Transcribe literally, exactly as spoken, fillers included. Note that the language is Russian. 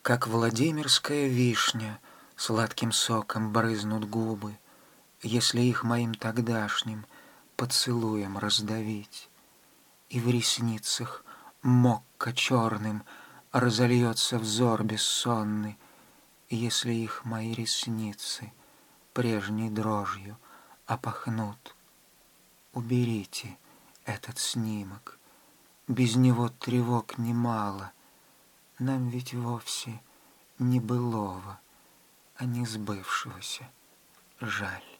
Как владимирская вишня, сладким соком брызнут губы, если их моим тогдашним поцелуем раздавить. И в ресницах мокко черным разольется взор бессонный, если их мои ресницы прежней дрожью опахнут. Уберите этот снимок, без него тревог немало. Нам ведь вовсе не былого, а не сбывшегося жаль.